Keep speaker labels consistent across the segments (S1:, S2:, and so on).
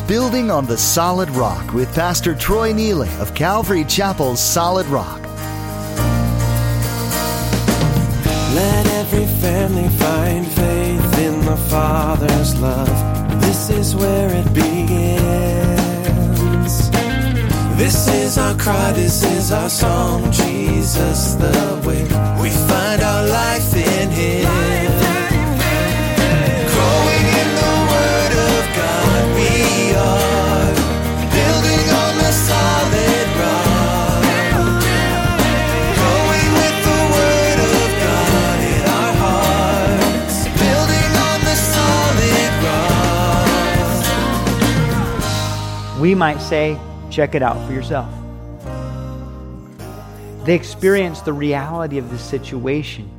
S1: Building on the Solid Rock with Pastor Troy Neely of Calvary Chapel's Solid Rock.
S2: Let every family find faith in the Father's love. This is where it begins. This is our cry, this is our song. Jesus the way. We find our life in Him. Growing in the Word of God, we are building on the solid rock. Growing with the Word of God in our hearts, building on the solid rock.
S3: We might say, check it out for yourself. They experience the reality of the situation.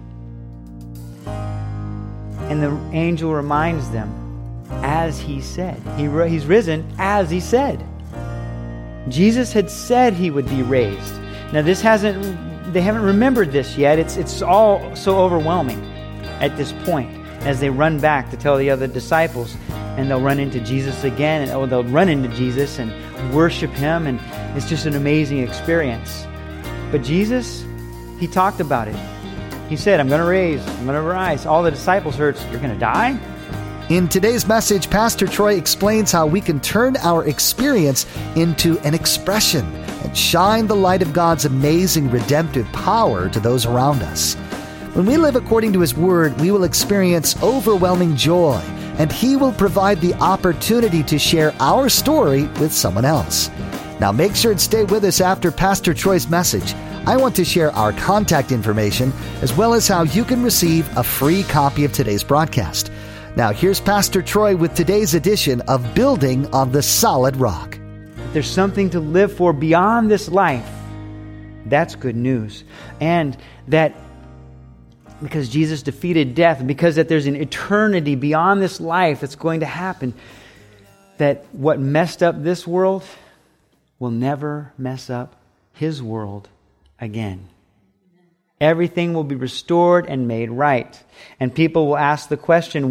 S3: And the angel reminds them, as He said. He's risen as He said. Jesus had said He would be raised. Now they haven't remembered this yet. It's all so overwhelming at this point as they run back to tell the other disciples, and they'll run into Jesus again, and they'll run into Jesus and worship Him, and it's just an amazing experience. But Jesus, He talked about it. He said, I'm going to rise. All the disciples heard, you're going to die?
S1: In today's message, Pastor Troy explains how we can turn our experience into an expression and shine the light of God's amazing redemptive power to those around us. When we live according to His Word, we will experience overwhelming joy, and He will provide the opportunity to share our story with someone else. Now make sure to stay with us after Pastor Troy's message. I want to share our contact information as well as how you can receive a free copy of today's broadcast. Now here's Pastor Troy with today's edition of Building on the Solid Rock.
S3: There's something to live for beyond this life. That's good news. And that because Jesus defeated death, because that there's an eternity beyond this life that's going to happen, that what messed up this world will never mess up His world again. Everything will be restored and made right. And people will ask the question,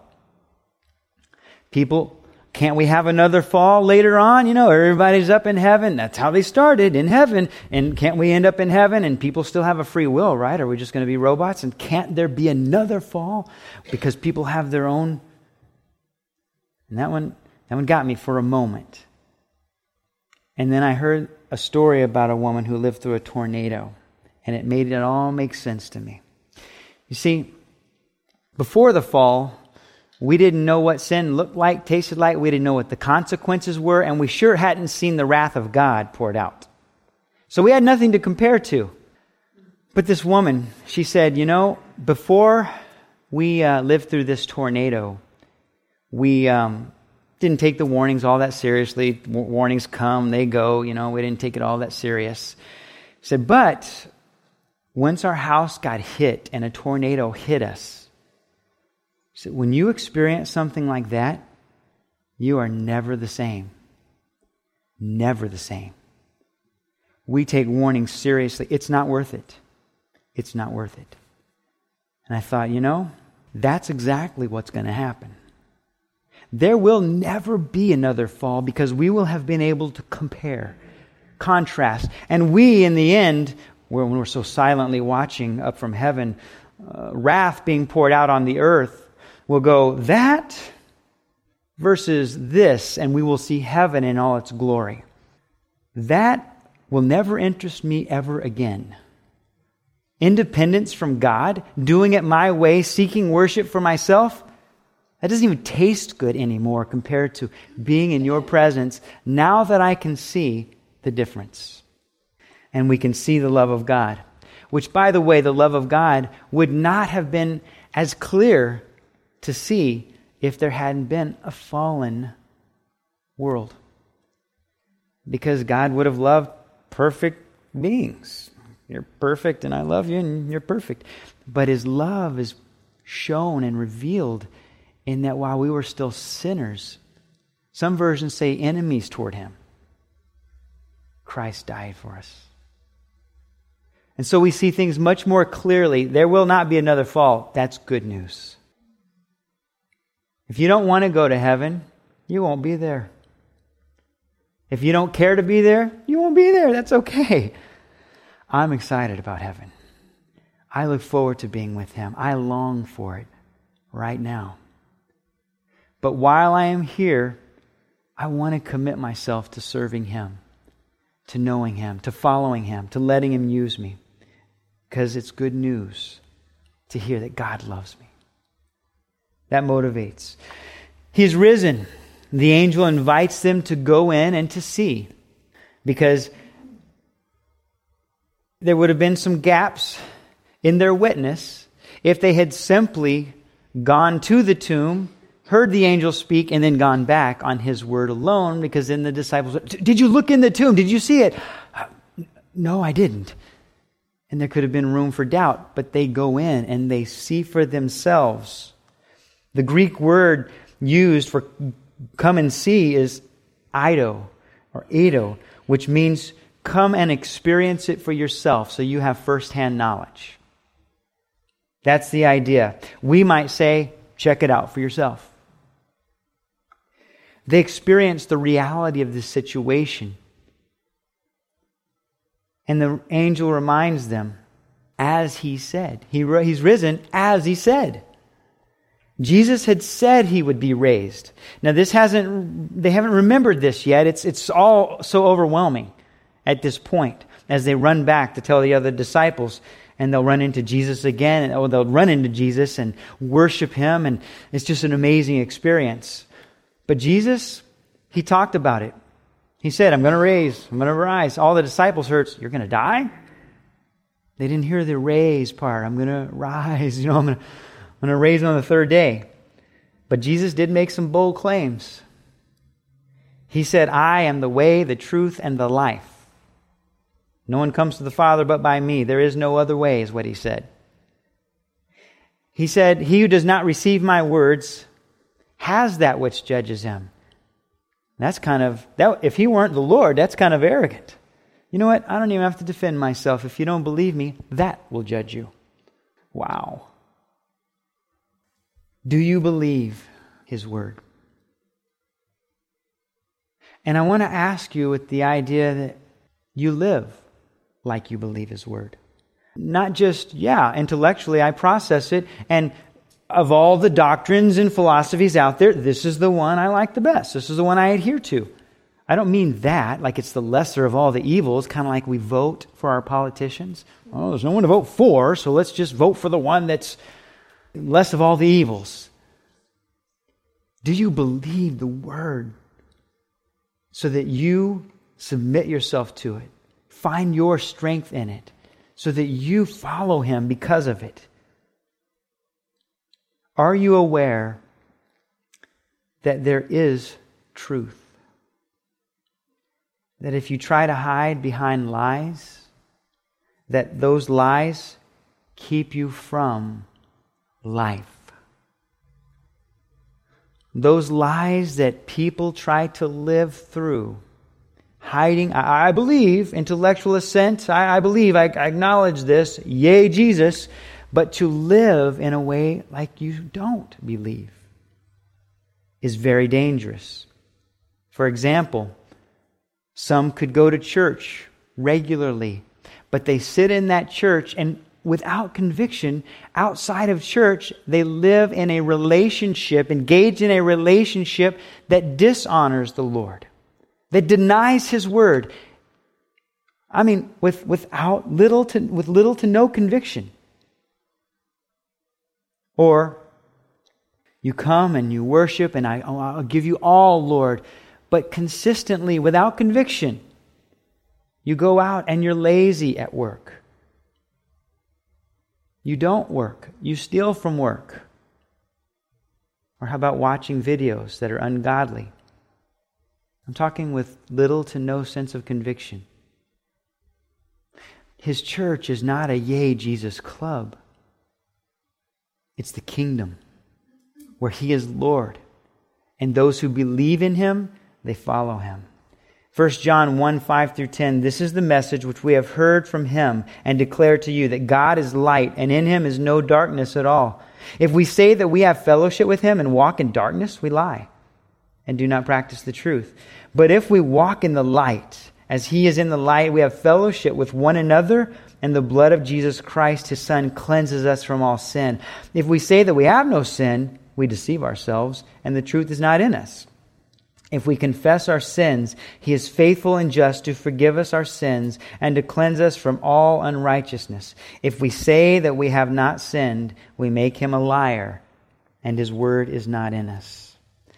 S3: can't we have another fall later on? Everybody's up in heaven. That's how they started, in heaven. And can't we end up in heaven? And people still have a free will, right? Are we just going to be robots? And can't there be another fall? Because people have their own. And that one got me for a moment. And then I heard a story about a woman who lived through a tornado. And it made it all make sense to me. You see, before the fall, we didn't know what sin looked like, tasted like. We didn't know what the consequences were. And we sure hadn't seen the wrath of God poured out. So we had nothing to compare to. But this woman, she said, before we lived through this tornado, we didn't take the warnings all that seriously. Warnings come, they go. We didn't take it all that serious. She said, but once our house got hit and a tornado hit us, she said, when you experience something like that, you are never the same. Never the same. We take warnings seriously. It's not worth it. It's not worth it. And I thought, that's exactly what's going to happen. There will never be another fall because we will have been able to compare, contrast. And we, in the end, when we're so silently watching up from heaven, wrath being poured out on the earth, will go, that versus this, and we will see heaven in all its glory. That will never interest me ever again. Independence from God, doing it my way, seeking worship for myself, that doesn't even taste good anymore compared to being in Your presence now that I can see the difference. And we can see the love of God, which, by the way, the love of God would not have been as clear to see if there hadn't been a fallen world. Because God would have loved perfect beings. You're perfect and I love you and you're perfect. But His love is shown and revealed in that while we were still sinners, some versions say enemies toward Him, Christ died for us. And so we see things much more clearly. There will not be another fall. That's good news. If you don't want to go to heaven, you won't be there. If you don't care to be there, you won't be there. That's okay. I'm excited about heaven. I look forward to being with Him. I long for it right now. But while I am here, I want to commit myself to serving Him, to knowing Him, to following Him, to letting Him use me. Because it's good news to hear that God loves me. That motivates. He's risen. The angel invites them to go in and to see. Because there would have been some gaps in their witness if they had simply gone to the tomb, heard the angel speak, and then gone back on his word alone, because then the disciples would, did you look in the tomb? Did you see it? No, I didn't. And there could have been room for doubt, but they go in and they see for themselves. The Greek word used for come and see is eido, or eido, which means come and experience it for yourself so you have firsthand knowledge. That's the idea. We might say, check it out for yourself. They experience the reality of this situation. And the angel reminds them, as He said. He's risen as He said. Jesus had said He would be raised. Now they haven't remembered this yet. It's all so overwhelming at this point as they run back to tell the other disciples, and they'll run into Jesus again, or they'll run into Jesus and worship Him, and it's just an amazing experience. But Jesus, He talked about it. He said, I'm going to rise. All the disciples heard, you're going to die? They didn't hear the raise part. I'm going to rise. I'm going to raise on the third day. But Jesus did make some bold claims. He said, I am the way, the truth, and the life. No one comes to the Father but by me. There is no other way, is what He said. He said, he who does not receive my words has that which judges him. That's if He weren't the Lord, that's kind of arrogant. You know what? I don't even have to defend myself. If you don't believe me, that will judge you. Wow. Do you believe His word? And I want to ask you with the idea that you live like you believe His word. Not just, intellectually I process it, and of all the doctrines and philosophies out there, this is the one I like the best. This is the one I adhere to. I don't mean that, like it's the lesser of all the evils, kind of like we vote for our politicians. Oh, there's no one to vote for, so let's just vote for the one that's less of all the evils. Do you believe the word so that you submit yourself to it? Find your strength in it so that you follow Him because of it. Are you aware that there is truth? That if you try to hide behind lies, that those lies keep you from life. Those lies that people try to live through, hiding, I believe, intellectual assent, I believe, I acknowledge this, yay Jesus, but to live in a way like you don't believe is very dangerous. For example, some could go to church regularly, but they sit in that church and without conviction, outside of church, they live in a relationship, engaged in a relationship that dishonors the Lord, that denies His word. I mean, with little to no conviction. Or you come and you worship, and I'll give you all, Lord, but consistently, without conviction, you go out and you're lazy at work. You don't work. You steal from work. Or how about watching videos that are ungodly? I'm talking with little to no sense of conviction. His church is not a yay Jesus club. It's the kingdom where He is Lord. And those who believe in Him, they follow Him. 1 John 1:5-10, this is the message which we have heard from Him and declare to you, that God is light, and in Him is no darkness at all. If we say that we have fellowship with Him and walk in darkness, we lie and do not practice the truth. But if we walk in the light, as He is in the light, we have fellowship with one another, and the blood of Jesus Christ, His Son, cleanses us from all sin. If we say that we have no sin, we deceive ourselves, and the truth is not in us. If we confess our sins, He is faithful and just to forgive us our sins and to cleanse us from all unrighteousness. If we say that we have not sinned, we make Him a liar, and His word is not in us.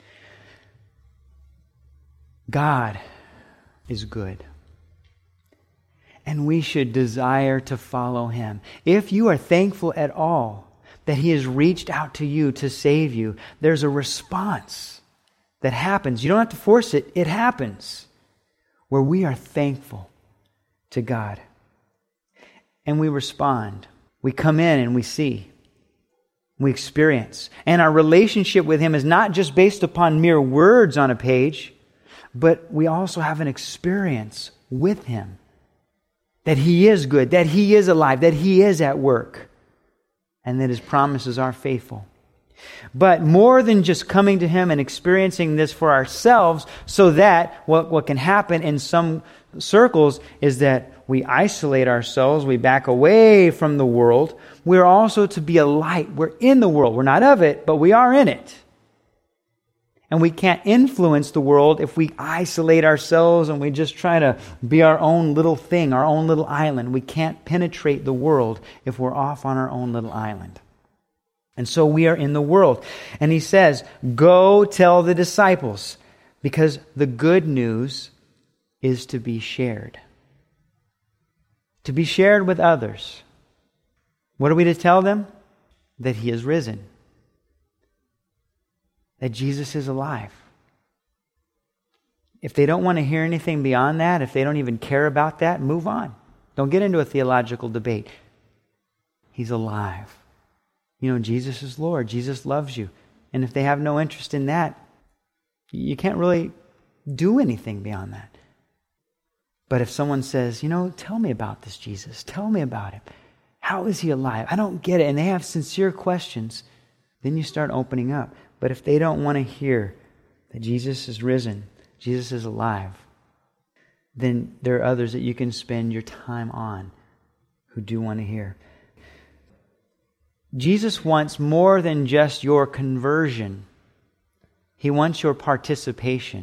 S3: God is good, and we should desire to follow Him. If you are thankful at all that He has reached out to you to save you, there's a response that happens. You don't have to force it. It happens where we are thankful to God. And we respond. We come in and we see. We experience. And our relationship with Him is not just based upon mere words on a page, but we also have an experience with Him. That He is good, that He is alive, that He is at work, and that His promises are faithful. But more than just coming to Him and experiencing this for ourselves, so that what can happen in some circles is that we isolate ourselves, we back away from the world. We're also to be a light. We're in the world. We're not of it, but we are in it. And we can't influence the world if we isolate ourselves and we just try to be our own little thing, our own little island. We can't penetrate the world if we're off on our own little island. And so we are in the world. And He says, go tell the disciples, because the good news is to be shared. To be shared with others. What are we to tell them? That He is risen. That Jesus is alive. If they don't want to hear anything beyond that, if they don't even care about that, move on. Don't get into a theological debate. He's alive. You know, Jesus is Lord. Jesus loves you. And if they have no interest in that, you can't really do anything beyond that. But if someone says, tell me about this Jesus. Tell me about Him. How is He alive? I don't get it. And they have sincere questions. Then you start opening up. But if they don't want to hear that Jesus is risen, Jesus is alive, then there are others that you can spend your time on who do want to hear. Jesus wants more than just your conversion. He wants your participation.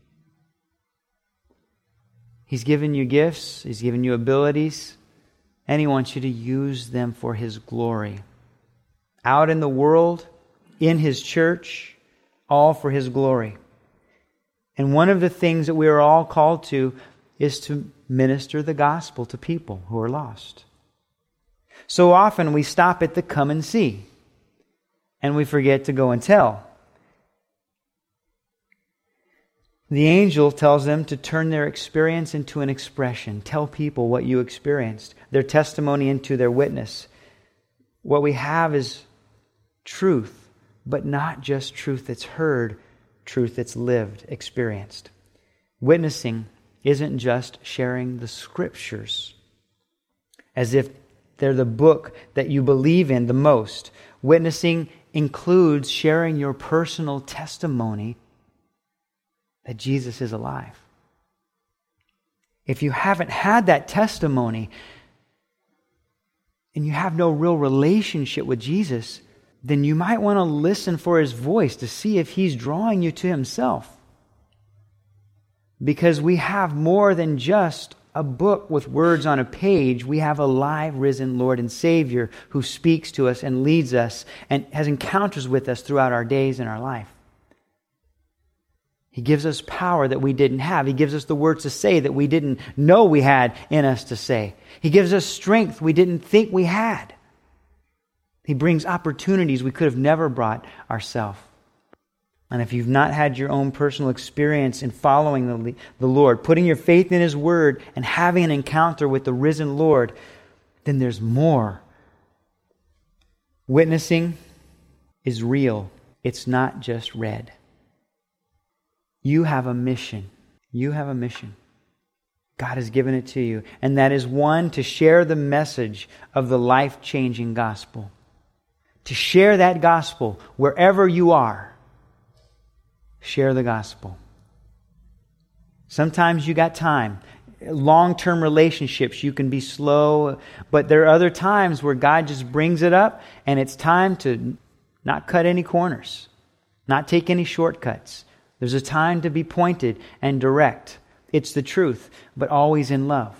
S3: He's given you gifts, He's given you abilities, and He wants you to use them for His glory. Out in the world, in His church, all for His glory. And one of the things that we are all called to is to minister the gospel to people who are lost. So often we stop at the come and see, and we forget to go and tell. The angel tells them to turn their experience into an expression. Tell people what you experienced, their testimony into their witness. What we have is truth, but not just truth that's heard, truth that's lived, experienced. Witnessing isn't just sharing the Scriptures as if they're the book that you believe in the most. Witnessing includes sharing your personal testimony that Jesus is alive. If you haven't had that testimony and you have no real relationship with Jesus, then you might want to listen for His voice to see if He's drawing you to Himself. Because we have more than just a book with words on a page. We have a live, risen Lord and Savior who speaks to us and leads us and has encounters with us throughout our days and our life. He gives us power that we didn't have. He gives us the words to say that we didn't know we had in us to say. He gives us strength we didn't think we had. He brings opportunities we could have never brought ourselves. And if you've not had your own personal experience in following the Lord, putting your faith in His Word and having an encounter with the risen Lord, then there's more. Witnessing is real. It's not just read. You have a mission. You have a mission. God has given it to you. And that is one, to share the message of the life-changing gospel. To share that gospel wherever you are. Share the gospel. Sometimes you got time. Long-term relationships, you can be slow, but there are other times where God just brings it up, and it's time to not cut any corners, not take any shortcuts. There's a time to be pointed and direct. It's the truth, but always in love.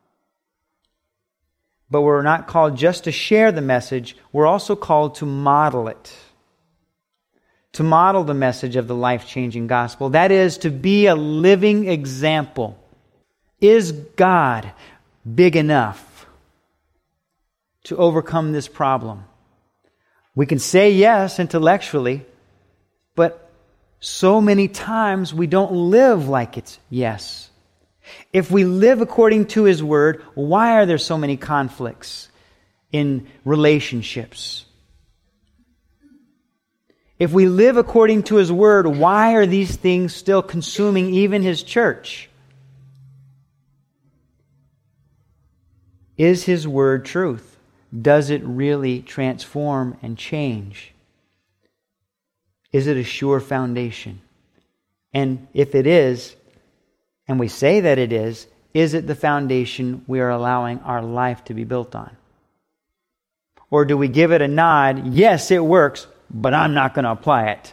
S3: But we're not called just to share the message, we're also called to model it. To model the message of the life-changing gospel. That is, to be a living example. Is God big enough to overcome this problem? We can say yes intellectually, but so many times we don't live like it's yes. If we live according to His Word, why are there so many conflicts in relationships? If we live according to His Word, why are these things still consuming even His church? Is His Word truth? Does it really transform and change? Is it a sure foundation? And if it is, and we say that it is it the foundation we are allowing our life to be built on? Or do we give it a nod, yes, it works, but I'm not going to apply it?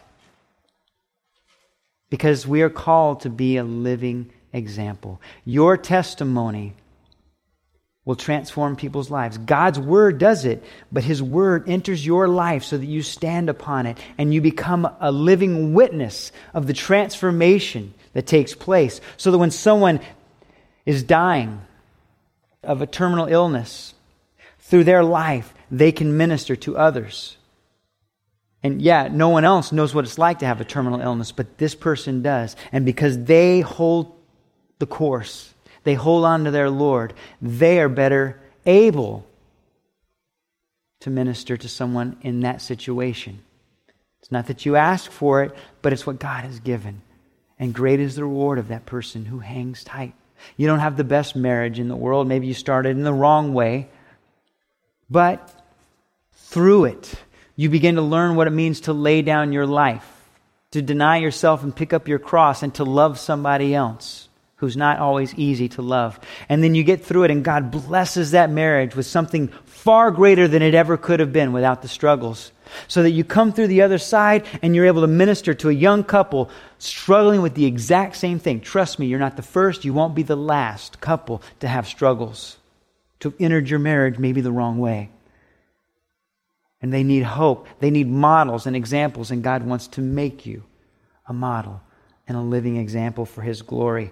S3: Because we are called to be a living example. Your testimony will transform people's lives. God's Word does it, but His Word enters your life so that you stand upon it and you become a living witness of the transformation that takes place. So that when someone is dying of a terminal illness, through their life, they can minister to others. And yeah, no one else knows what it's like to have a terminal illness, but this person does. And because they hold the course, they hold on to their Lord, they are better able to minister to someone in that situation. It's not that you ask for it, but it's what God has given. And great is the reward of that person who hangs tight. You don't have the best marriage in the world. Maybe you started in the wrong way. But through it, you begin to learn what it means to lay down your life, to deny yourself and pick up your cross, and to love somebody else who's not always easy to love. And then you get through it, and God blesses that marriage with something far greater than it ever could have been without the struggles. So that you come through the other side and you're able to minister to a young couple struggling with the exact same thing. Trust me, you're not the first, you won't be the last couple to have struggles, to have entered your marriage maybe the wrong way. And they need hope. They need models and examples, and God wants to make you a model and a living example for His glory.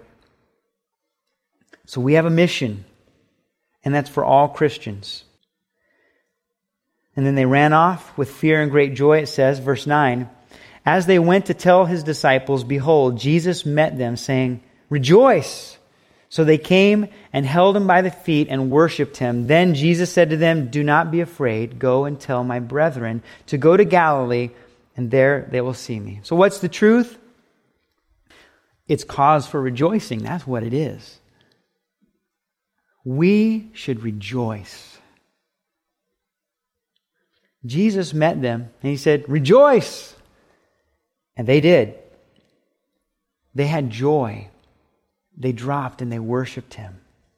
S3: So we have a mission, and that's for all Christians. And then they ran off with fear and great joy, it says, verse 9. As they went to tell His disciples, behold, Jesus met them, saying, "Rejoice!" So they came and held Him by the feet and worshipped Him. Then Jesus said to them, "Do not be afraid. Go and tell my brethren to go to Galilee, and there they will see me." So what's the truth? It's cause for rejoicing. That's what it is. We should rejoice. Jesus met them and He said, "Rejoice!" And they did. They had joy. They dropped and they worshiped Him.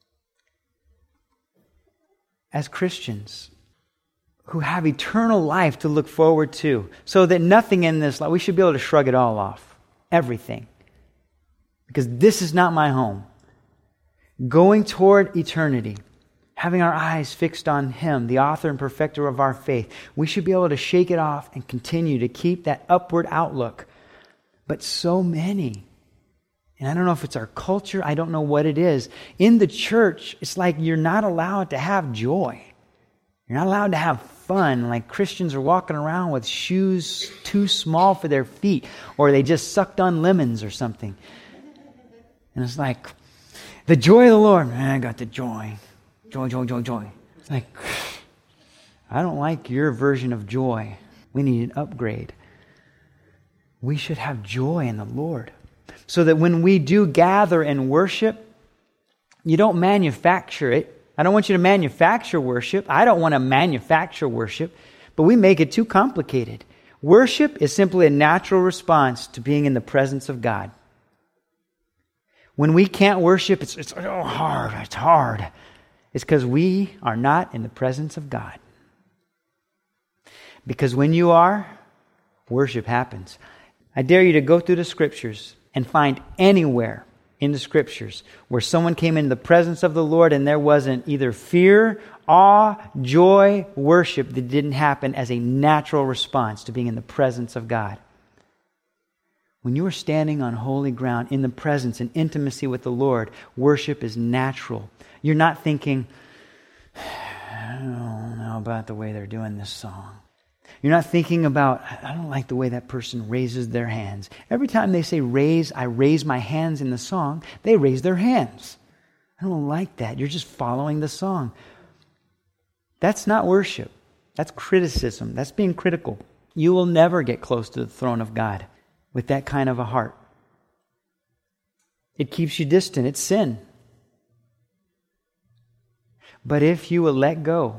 S3: As Christians who have eternal life to look forward to, so that nothing in this life, we should be able to shrug it all off. Everything. Because this is not my home. Going toward eternity, having our eyes fixed on Him, the author and perfecter of our faith, we should be able to shake it off and continue to keep that upward outlook. But so many, and I don't know if it's our culture, I don't know what it is. In the church, it's like you're not allowed to have joy. You're not allowed to have fun. Like Christians are walking around with shoes too small for their feet, or they just sucked on lemons or something. And it's like, the joy of the Lord. Man, I got the joy. Joy, joy, joy, joy. It's like, I don't like your version of joy. We need an upgrade. We should have joy in the Lord. So that when we do gather and worship, you don't manufacture it. I don't want you to manufacture worship. I don't want to manufacture worship, but we make it too complicated. Worship is simply a natural response to being in the presence of God. When we can't worship, it's hard. It's hard. It's because we are not in the presence of God. Because when you are, worship happens. I dare you to go through the Scriptures and find anywhere in the Scriptures where someone came into the presence of the Lord and there wasn't either fear, awe, joy, worship that didn't happen as a natural response to being in the presence of God. When you are standing on holy ground in the presence and intimacy with the Lord, worship is natural. You're not thinking, I don't know about the way they're doing this song. You're not thinking about, I don't like the way that person raises their hands. Every time they say raise, I raise my hands in the song, they raise their hands. I don't like that. You're just following the song. That's not worship. That's criticism. That's being critical. You will never get close to the throne of God with that kind of a heart. It keeps you distant. It's sin. But if you will let go,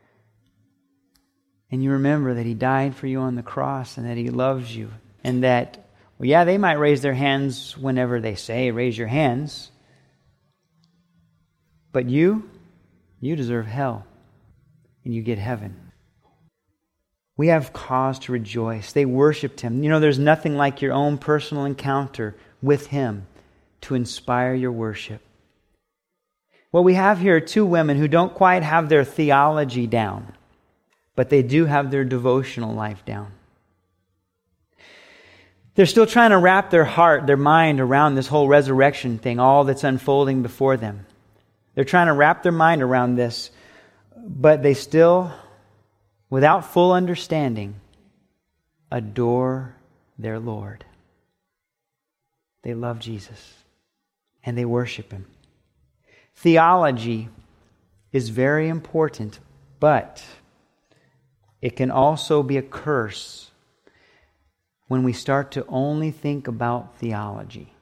S3: and you remember that He died for you on the cross and that He loves you, and that, well, yeah, they might raise their hands whenever they say, raise your hands, but you deserve hell, and you get heaven. We have cause to rejoice. They worshiped Him. You know, there's nothing like your own personal encounter with Him to inspire your worship. What we have here are two women who don't quite have their theology down, but they do have their devotional life down. They're still trying to wrap their heart, their mind around this whole resurrection thing, all that's unfolding before them. They're trying to wrap their mind around this, but they still, without full understanding, adore their Lord. They love Jesus, and they worship Him. Theology is very important, but it can also be a curse when we start to only think about theology.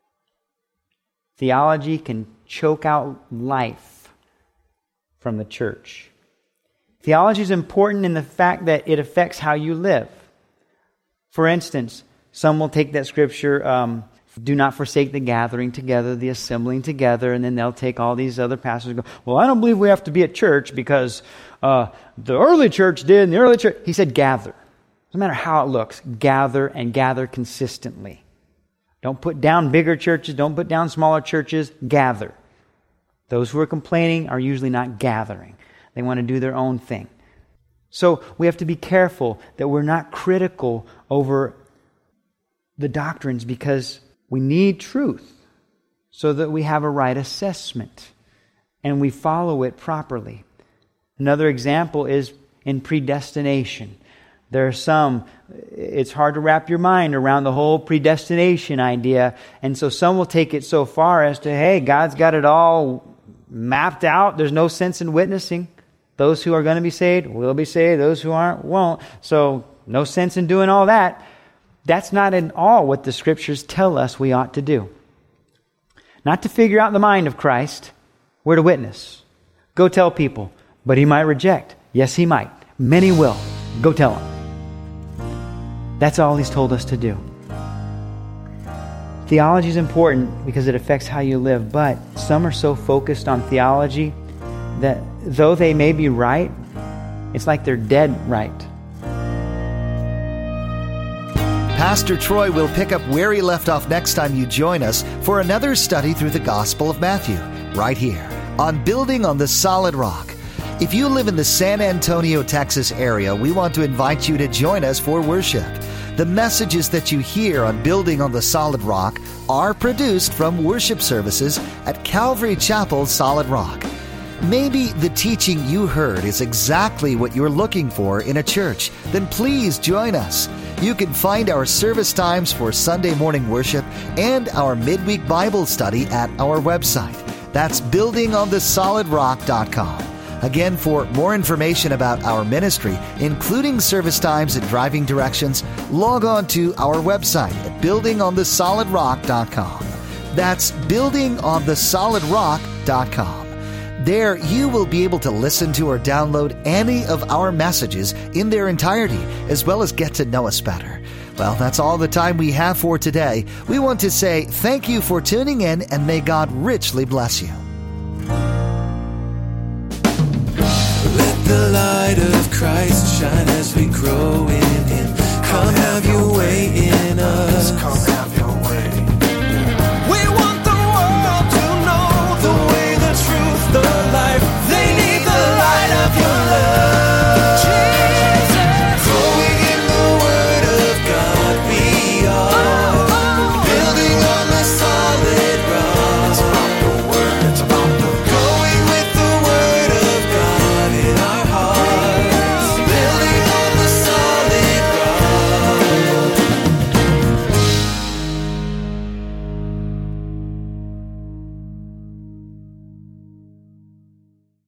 S3: Theology can choke out life from the church. Theology is important in the fact that it affects how you live. For instance, some will take that scripture, do not forsake the gathering together, the assembling together, and then they'll take all these other passages and go, well, I don't believe we have to be at church because the early church did, and the early church, he said gather. Doesn't matter how it looks, gather and gather consistently. Don't put down bigger churches, don't put down smaller churches, gather. Those who are complaining are usually not gathering. They want to do their own thing. So we have to be careful that we're not critical over the doctrines because we need truth so that we have a right assessment and we follow it properly. Another example is in predestination. There are some, it's hard to wrap your mind around the whole predestination idea. And so some will take it so far as to, hey, God's got it all mapped out. There's no sense in witnessing. Those who are going to be saved will be saved. Those who aren't won't. So no sense in doing all that. That's not at all what the Scriptures tell us we ought to do. Not to figure out the mind of Christ. We're to witness. Go tell people. But He might reject. Yes, He might. Many will. Go tell them. That's all He's told us to do. Theology is important because it affects how you live, but some are so focused on theology that though they may be right, it's like they're dead right.
S1: Pastor Troy will pick up where he left off next time you join us for another study through the Gospel of Matthew, right here on Building on the Solid Rock. If you live in the San Antonio, Texas area, we want to invite you to join us for worship. The messages that you hear on Building on the Solid Rock are produced from worship services at Calvary Chapel Solid Rock. Maybe the teaching you heard is exactly what you're looking for in a church. Then please join us. You can find our service times for Sunday morning worship and our midweek Bible study at our website. That's buildingonthesolidrock.com. Again, for more information about our ministry, including service times and driving directions, log on to our website at buildingonthesolidrock.com. That's buildingonthesolidrock.com. There, you will be able to listen to or download any of our messages in their entirety, as well as get to know us better. Well, that's all the time we have for today. We want to say thank you for tuning in, and may God richly bless you.
S2: Let the light of Christ shine as we grow in Him. Come have your way in us.